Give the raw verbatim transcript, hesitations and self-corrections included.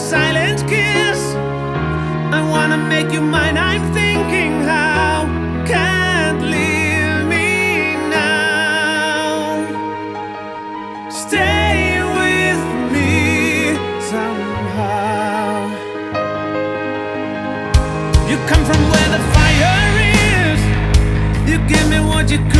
silent kiss. I wanna make you mine. I'm thinking, how can't leave me now. Stay with me somehow. You come from where the fire is. You give me what you could.